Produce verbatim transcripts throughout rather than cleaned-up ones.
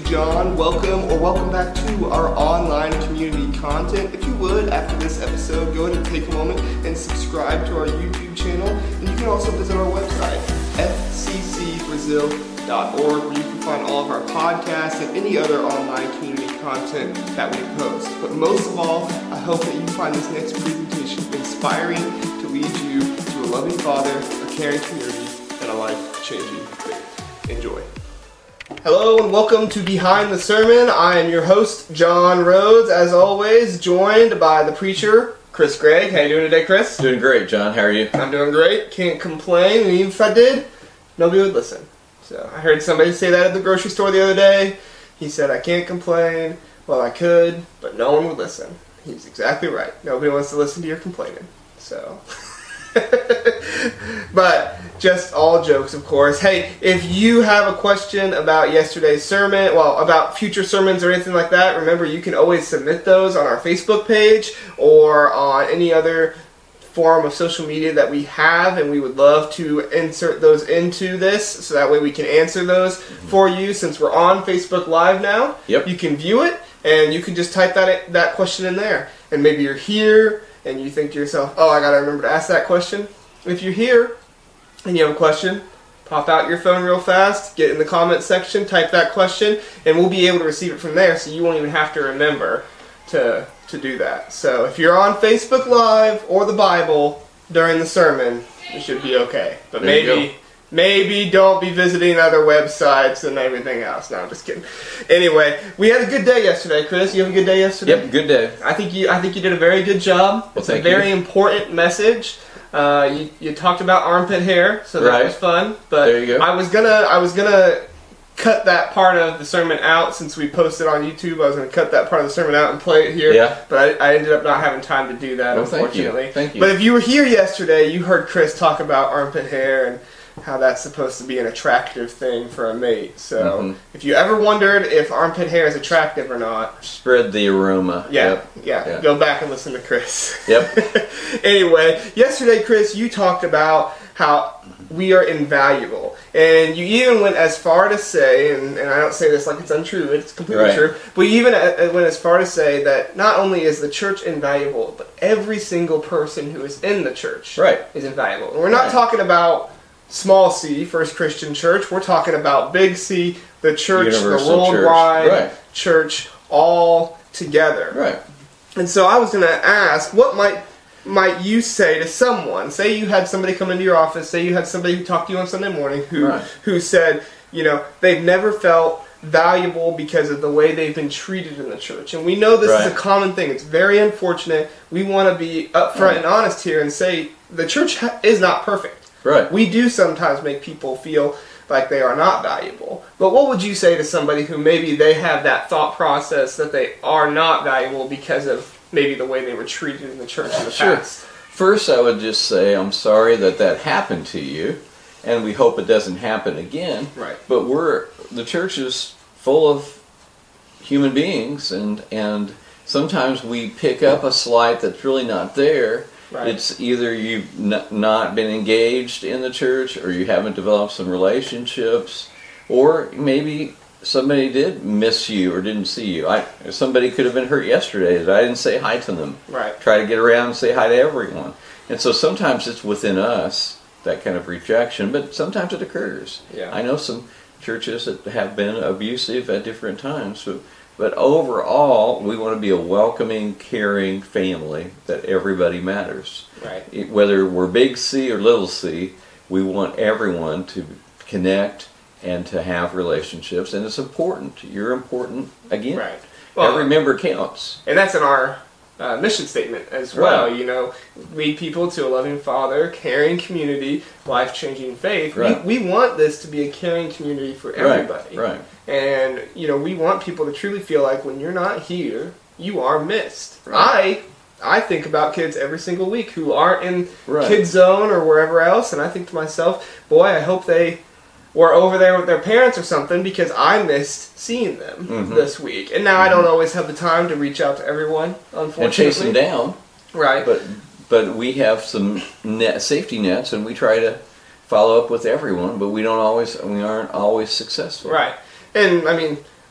John. Welcome or welcome back to our online community content. If you would, after this episode, go ahead and take a moment and subscribe to our YouTube channel. And you can also visit our website, f c c brazil dot org, where you can find all of our podcasts and any other online community content that we post. But most of all, I hope that you find this next presentation inspiring to lead you to a loving Father, a caring community, and a life-changing faith. Enjoy. Hello and welcome to Behind the Sermon. I am your host, John Rhodes, as always, joined by the preacher, Chris Gregg. How you doing today, Chris? Doing great, John. How are you? I'm doing great. Can't complain. And even if I did, nobody would listen. So I heard somebody say that at the grocery store the other day. He said, I can't complain. Well, I could, but no one would listen. He's exactly right. Nobody wants to listen to your complaining. So... But just all jokes, of course. Hey, if you have a question about yesterday's sermon, well, about future sermons or anything like that, remember you can always submit those on our Facebook page or on any other form of social media that we have, and we would love to insert those into this so that way we can answer those for you. Since we're on Facebook Live now, yep. You can view it and you can just type that that question in there. And maybe you're here and you think to yourself, oh, I gotta remember to ask that question. If you're here and you have a question, pop out your phone real fast, get in the comment section, type that question, and we'll be able to receive it from there, so you won't even have to remember to to do that. So if you're on Facebook Live or the Bible during the sermon, you should be okay. But there maybe maybe don't be visiting other websites and everything else. No, I'm just kidding. Anyway, we had a good day yesterday, Chris. You have a good day yesterday? Yep, good day. I think you I think you did a very good job. Well, it's thank a very you. important message. Uh, you, you talked about armpit hair, so that right. was fun. But there you go. I was gonna I was gonna cut that part of the sermon out since we posted on YouTube. I was gonna cut that part of the sermon out and play it here. Yeah. But I, I ended up not having time to do that, well, unfortunately. Thank you. Thank you. But if you were here yesterday, you heard Chris talk about armpit hair and how that's supposed to be an attractive thing for a mate. So mm-hmm. if you ever wondered if armpit hair is attractive or not, spread the aroma. Yeah, yep. yeah. Yep. Go back and listen to Chris. Yep. Anyway, yesterday, Chris, you talked about how we are invaluable. And you even went as far to say, and, and I don't say this like it's untrue, it's completely right. true, but you even went as far to say that not only is the church invaluable, but every single person who is in the church right. is invaluable. And we're not right. talking about small C, First Christian Church. We're talking about big C, the church, Universal the worldwide church. Right. church, all together. Right. And so I was going to ask, what might might you say to someone? Say you had somebody come into your office, say you had somebody who talked to you on Sunday morning who right. who said, you know, they've never felt valuable because of the way they've been treated in the church. And we know this right. is a common thing. It's very unfortunate. We want to be upfront right. and honest here and say the church ha- is not perfect. Right. We do sometimes make people feel like they are not valuable. But what would you say to somebody who maybe they have that thought process that they are not valuable because of maybe the way they were treated in the church in the sure. past? First, I would just say I'm sorry that that happened to you, and we hope it doesn't happen again. Right. But we're the church is full of human beings, and and sometimes we pick up a slight that's really not there. Right. It's either you've n- not been engaged in the church, or you haven't developed some relationships, or maybe somebody did miss you or didn't see you. I somebody could have been hurt yesterday that I didn't say hi to them. Right. Try to get around and say hi to everyone. And so sometimes it's within us, that kind of rejection, but sometimes it occurs. Yeah. I know some churches that have been abusive at different times, but But overall, we want to be a welcoming, caring family that everybody matters. Right. It, whether we're big C or little c, we want everyone to connect and to have relationships, and it's important. You're important again. Right. Well, every member counts. And that's in our uh, mission statement as well. Right. You know, lead people to a loving Father, caring community, life-changing faith. Right. We, we want this to be a caring community for everybody. Right. Right. And, you know, we want people to truly feel like when you're not here, you are missed. Right. I I think about kids every single week who aren't in Right. Kids Zone or wherever else, and I think to myself, boy, I hope they were over there with their parents or something because I missed seeing them mm-hmm. this week. And now mm-hmm. I don't always have the time to reach out to everyone, unfortunately. And chase them down. Right. But but we have some net, safety nets, and we try to follow up with everyone, but we don't always we aren't always successful. Right. And, I mean,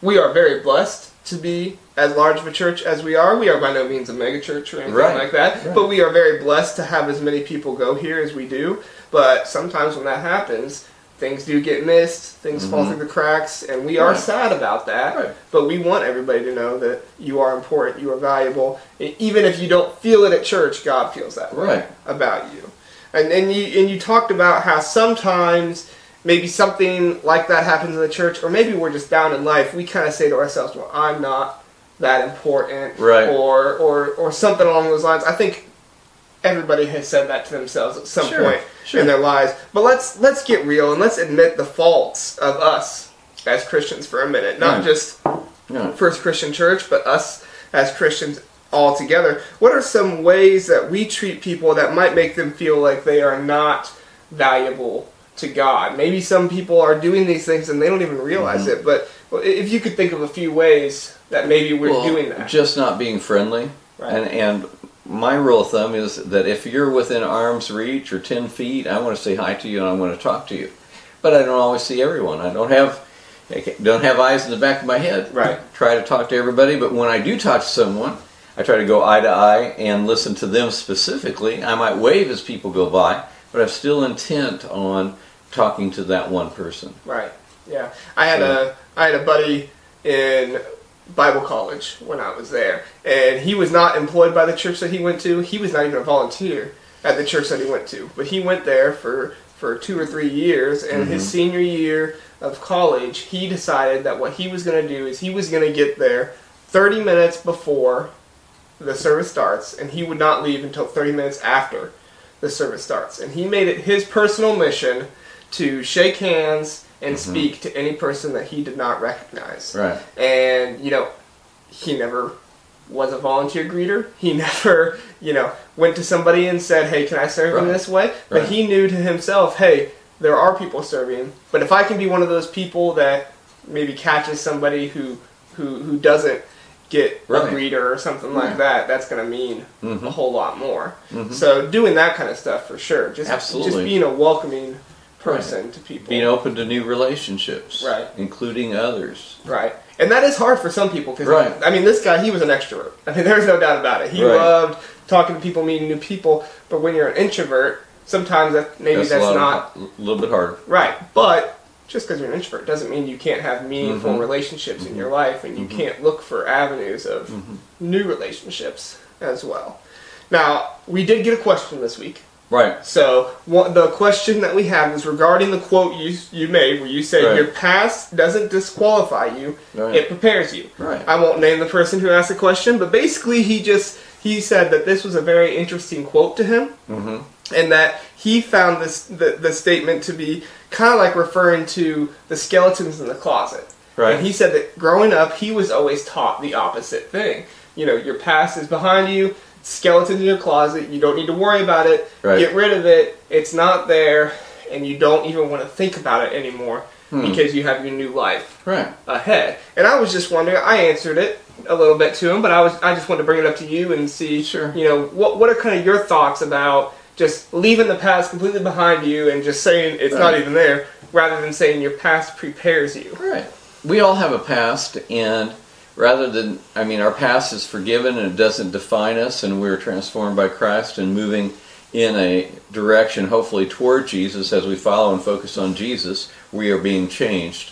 we are very blessed to be as large of a church as we are. We are by no means a mega church or anything right. like that, right. but we are very blessed to have as many people go here as we do. But sometimes when that happens, things do get missed, things mm-hmm. fall through the cracks, and we are right. sad about that. Right. But we want everybody to know that you are important, you are valuable. Even if you don't feel it at church, God feels that way right. about you. And and you and you talked about how sometimes maybe something like that happens in the church, or maybe we're just down in life. We kind of say to ourselves, "Well, I'm not that important," right. or or or something along those lines. I think everybody has said that to themselves at some sure. point sure. in their lives. But let's let's get real and let's admit the faults of us as Christians for a minute. Not right. just right. First Christian Church, but us as Christians all together. What are some ways that we treat people that might make them feel like they are not valuable to God? Maybe some people are doing these things and they don't even realize mm-hmm. it. But if you could think of a few ways that maybe we're well, doing that. Just not being friendly. Right. And and my rule of thumb is that if you're within arm's reach or ten feet, I want to say hi to you and I want to talk to you. But I don't always see everyone. I don't have I don't have eyes in the back of my head. Right. Try to talk to everybody, but when I do talk to someone, I try to go eye to eye and listen to them specifically. I might wave as people go by, but I'm still intent on talking to that one person. Right. Yeah. I had so, a I had a buddy in Bible college when I was there, and he was not employed by the church that he went to. He was not even a volunteer at the church that he went to, but he went there for for two or three years, and mm-hmm. his senior year of college, he decided that what he was going to do is he was going to get there thirty minutes before the service starts, and he would not leave until thirty minutes after the service starts. And he made it his personal mission to shake hands and mm-hmm. speak to any person that he did not recognize. Right. And, you know, he never was a volunteer greeter. He never, you know, went to somebody and said, hey, can I serve right. in this way? But right. he knew to himself, hey, there are people serving, but if I can be one of those people that maybe catches somebody who who, who doesn't get right. a greeter or something like yeah. that, that's going to mean mm-hmm. a whole lot more. Mm-hmm. So doing that kind of stuff for sure. Just, Absolutely. just being a welcoming person right. to people. Being open to new relationships. Right. Including others. Right. And that is hard for some people. Cause right. I mean, this guy, he was an extrovert. I mean, there's no doubt about it. He right. loved talking to people, meeting new people. But when you're an introvert, sometimes that maybe that's, that's a not... a little bit harder. Right. But just because you're an introvert doesn't mean you can't have meaningful mm-hmm. relationships mm-hmm. in your life, and you mm-hmm. can't look for avenues of mm-hmm. new relationships as well. Now, we did get a question this week. Right. So what, the question that we have is regarding the quote you you made where you said right. your past doesn't disqualify you, right. it prepares you. Right. I won't name the person who asked the question, but basically he just he said that this was a very interesting quote to him, mm-hmm. and that he found this the, the statement to be kind of like referring to the skeletons in the closet. Right. And he said that growing up he was always taught the opposite thing. You know, your past is behind you. Skeleton in your closet, you don't need to worry about it, right. get rid of it, it's not there, and you don't even want to think about it anymore hmm. because you have your new life right. ahead. And I was just wondering, I answered it a little bit to him, but I was I just wanted to bring it up to you and see, sure. you know, what what are kind of your thoughts about just leaving the past completely behind you and just saying it's right. not even there, rather than saying your past prepares you. Right. We all have a past, and rather than, I mean, our past is forgiven and it doesn't define us, and we're transformed by Christ and moving in a direction, hopefully, toward Jesus as we follow and focus on Jesus, we are being changed.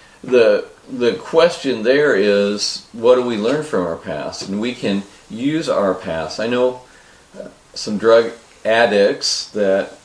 The the question there is, what do we learn from our past? And we can use our past. I know some drug addicts that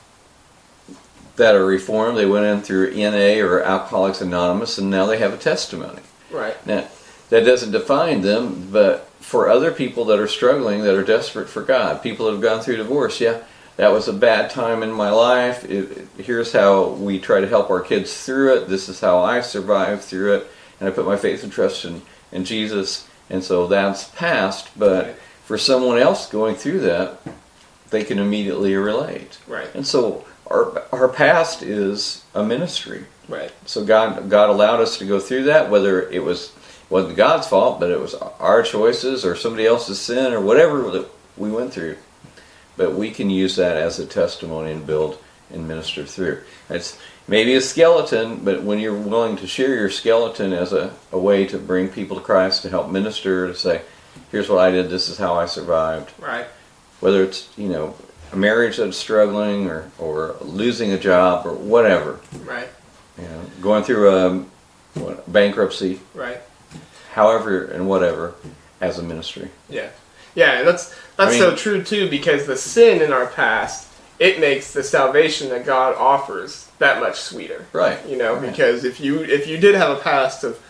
that are reformed. They went in through N A or Alcoholics Anonymous, and now they have a testimony. Right. Now, that doesn't define them, but for other people that are struggling, that are desperate for God, people that have gone through divorce, yeah, that was a bad time in my life. It, it, here's how we try to help our kids through it. This is how I survived through it, and I put my faith and trust in, in Jesus, and so that's past. But right. for someone else going through that, they can immediately relate. Right. And so our our past is a ministry. Right. So God God allowed us to go through that, whether it was wasn't God's fault, but it was our choices or somebody else's sin or whatever that we went through. But we can use that as a testimony and build and minister through. It's maybe a skeleton, but when you're willing to share your skeleton as a, a way to bring people to Christ, to help minister, to say, here's what I did, this is how I survived. Right. Whether it's, you know, a marriage that's struggling, or, or losing a job, or whatever. Right. You know, going through a what, bankruptcy. Right. However and whatever, as a ministry. Yeah. Yeah, and that's that's I mean, so true too, because the sin in our past, it makes the salvation that God offers that much sweeter. Right. You know, right. because if you if you did have a past of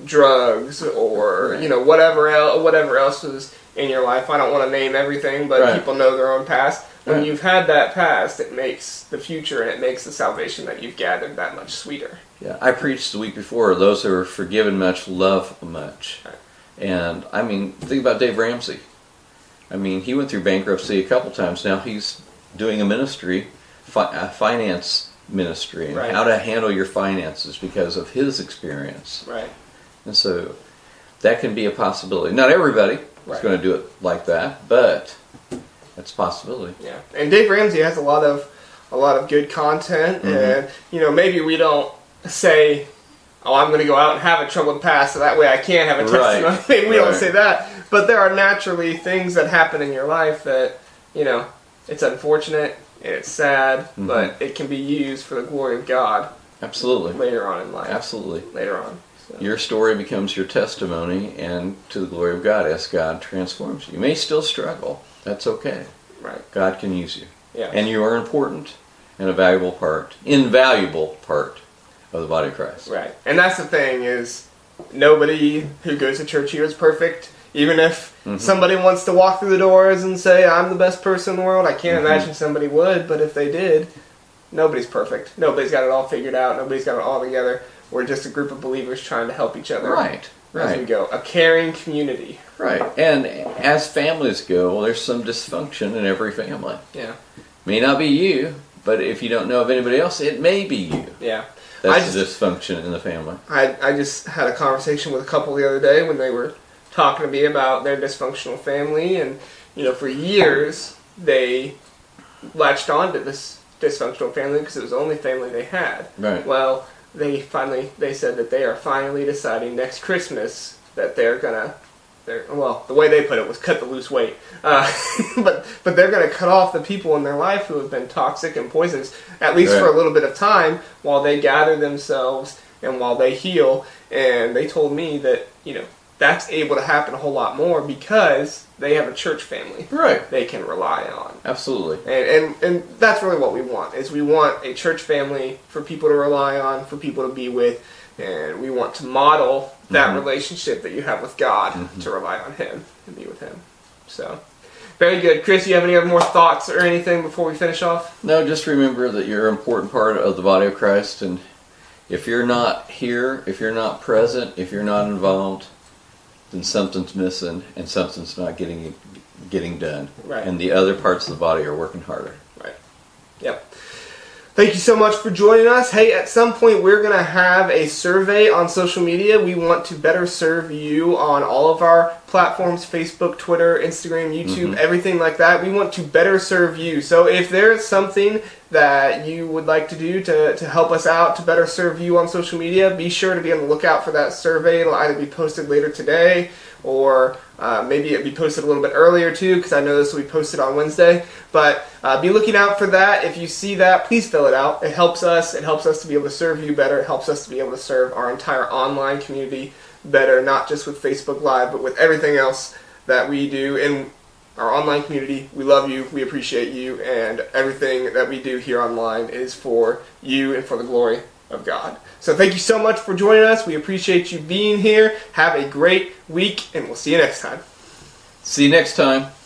drugs or right. you know whatever else whatever else was in your life, I don't want to name everything, but right. people know their own past. When right. you've had that past, it makes the future and it makes the salvation that you've gathered that much sweeter. Yeah, I preached the week before, those who are forgiven much love much. Right. And I mean, think about Dave Ramsey. I mean, he went through bankruptcy a couple times. Now he's doing a ministry, fi- a finance ministry, and right. how to handle your finances because of his experience. Right. And so that can be a possibility. Not everybody right. is going to do it like that, but it's a possibility. Yeah. And Dave Ramsey has a lot of a lot of good content, mm-hmm. and you know, maybe we don't say, oh, I'm going to go out and have a troubled past so that way I can have a testimony. Right. Maybe we right. don't say that. But there are naturally things that happen in your life that, you know, it's unfortunate, and it's sad, mm-hmm. but it can be used for the glory of God. Absolutely. Later on in life. Absolutely. Later on. So. Your story becomes your testimony, and to the glory of God as God transforms you. You may still struggle. That's okay. Right. God can use you. Yeah. And you are important and a valuable part, invaluable part of the body of Christ. Right. And that's the thing is, nobody who goes to church here is perfect. Even if mm-hmm. somebody wants to walk through the doors and say, I'm the best person in the world, I can't mm-hmm. imagine somebody would, but if they did, nobody's perfect. Nobody's got it all figured out. Nobody's got it all together. We're just a group of believers trying to help each other. Right. Right. As we go. A caring community. Right. And as families go, well, there's some dysfunction in every family. Yeah. May not be you, but if you don't know of anybody else, it may be you. Yeah. That's the dysfunction in the family. I, I just had a conversation with a couple the other day when they were talking to me about their dysfunctional family, and you know, for years they latched on to this dysfunctional family because it was the only family they had. Right. Well, they finally they said that they are finally deciding next Christmas that they're gonna they're well the way they put it was cut the loose weight, uh, but but they're gonna cut off the people in their life who have been toxic and poisonous, at least right. for a little bit of time, while they gather themselves and while they heal. And they told me that, you know, that's able to happen a whole lot more because they have a church family right. they can rely on. Absolutely. And, and and that's really what we want, is we want a church family for people to rely on, for people to be with, and we want to model that mm-hmm. relationship that you have with God mm-hmm. to rely on Him and be with Him. So, very good. Chris, you have any other more thoughts or anything before we finish off? No, just remember that you're an important part of the body of Christ, and if you're not here, if you're not present, if you're not involved, then something's missing and something's not getting getting done. Right. And the other parts of the body are working harder. Right. Yep. Thank you so much for joining us. Hey, at some point we're going to have a survey on social media. We want to better serve you on all of our platforms, Facebook, Twitter, Instagram, YouTube, mm-hmm. everything like that. We want to better serve you. So if there's something that you would like to do to, to help us out, to better serve you on social media, be sure to be on the lookout for that survey. It'll either be posted later today, or uh, maybe it'll be posted a little bit earlier too, because I know this will be posted on Wednesday. But uh, be looking out for that. If you see that, please fill it out. It helps us. It helps us to be able to serve you better. It helps us to be able to serve our entire online community better, not just with Facebook Live, but with everything else that we do in our online community. We love you. We appreciate you. And everything that we do here online is for you and for the glory of God. So thank you so much for joining us. We appreciate you being here. Have a great week, and we'll see you next time. See you next time.